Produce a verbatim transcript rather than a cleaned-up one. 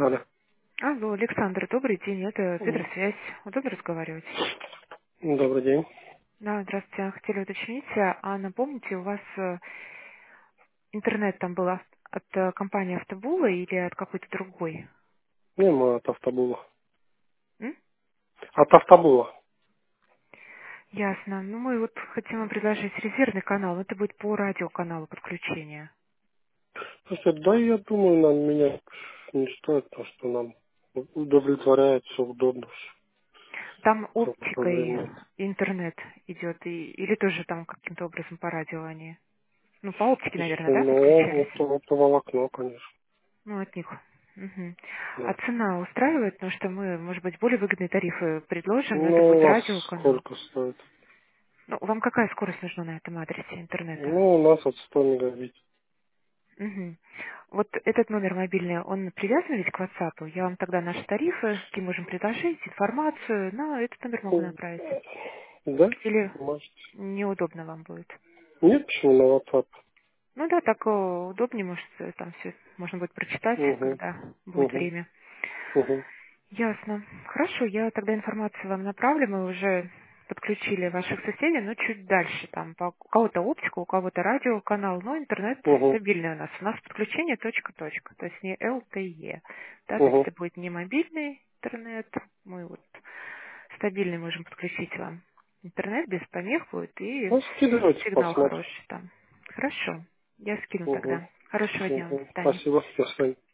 Алло. Алло, Александр, добрый день, это М, Цифросвязь. Удобно разговаривать? Добрый день. Да, здравствуйте. Хотели уточнить, а напомните, у вас э, интернет там был ав- от э, компании Автобула или от какой-то другой? Не, мы от автобула. М? От автобула. Ясно. Ну, мы вот хотим вам предложить резервный канал. Это будет по радиоканалу подключения. Слушайте, да, я думаю, нам меня не стоит, потому что нам удовлетворяет, все удобно, Там все оптикой проблем нет. интернет идет, и, или тоже там каким-то образом по радио они? Ну, по оптике, наверное, Слушайте, да, ну, подключались? опто- оптоволокно, конечно. Ну, от них. Мгм. А Да. цена устраивает, потому что мы, может быть, более выгодные тарифы предложим, но это Ну, у будет вас радиоканал. сколько стоит? Ну, вам какая скорость нужна на этом адресе интернета? Ну, у нас от сто мегабит. Мгм. Вот этот номер мобильный, он привязан ведь к WhatsApp? Я вам тогда наши тарифы, какие можем предложить, информацию, на этот номер могу М, направить. Да, Или можете. неудобно вам будет? Нет, почему на WhatsApp? Ну да, так э, удобнее, может, э, там все можно будет прочитать, Угу, когда будет угу, время. угу, Ясно. Хорошо, я тогда информацию вам направлю. Мы уже подключили ваших соседей, но чуть дальше. Там по- у кого-то оптика, у кого-то радиоканал, но интернет угу, стабильный у нас. У нас подключение точка-точка, то есть не эл тэ е. Да, то есть угу. это будет не мобильный интернет. Мы вот стабильный можем подключить вам. Интернет без помех будет и Ну, скидывайте, сигнал посмотрим. хороший там. Хорошо. Я скину Угу. тогда. Хорошего дня вам. До Угу. свидания. Спасибо. До свидания.